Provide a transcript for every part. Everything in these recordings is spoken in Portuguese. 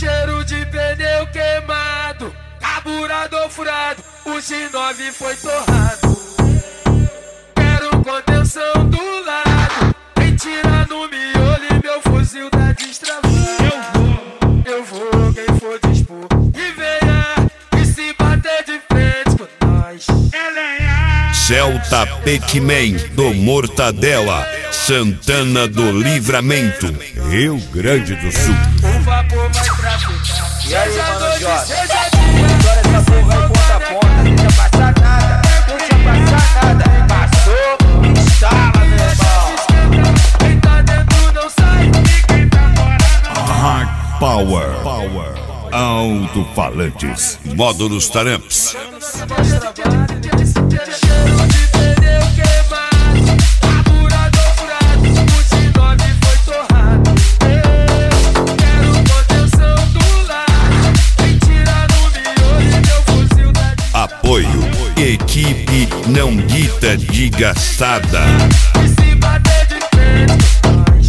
cheiro de pneu queimado, carburador furado, o G9 foi torrado. Quero contenção do lado, quem tira no miolo e meu fuzil tá destravado. Eu vou, quem for dispor, e venha, e se bater de frente com nós. Celta Pac-Man do Mortadela, Santana do Livramento, Rio Grande do Sul. O vapor vai traficar. E aí, Seja mano, noite, Jorge? seja dia. Agora essa porra aí ponta a ponta. Não tinha passado nada, não tinha passado nada. Passou, instala, meu irmão. Quem tá dentro não sai, e quem tá fora não. Hard Power, alto-falantes, módulos Taramps. Cheiro de pneu queimado, carburador furado, o G9 foi torrado. Quero contenção do lado, quem tira no miolo e meu fuzil tá de... Apoio, equipe não dita de gastada. E se bater de frente com nós.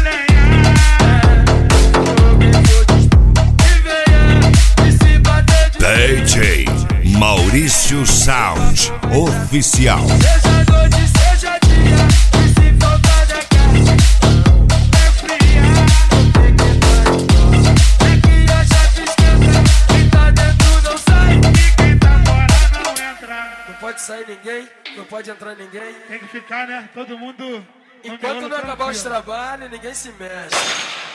E venha, e se bater de DJ Maurício Sound Oficial. Seja noite, seja dia, e se faltar da casa, é fria, não tem quem vai embora. É que a chave esquenta, quem tá dentro não sai, e quem tá fora não entra. Não pode sair ninguém, não pode entrar ninguém. Tem que ficar, né? Todo mundo... Enquanto não acabar os trabalhos, ninguém se mexe.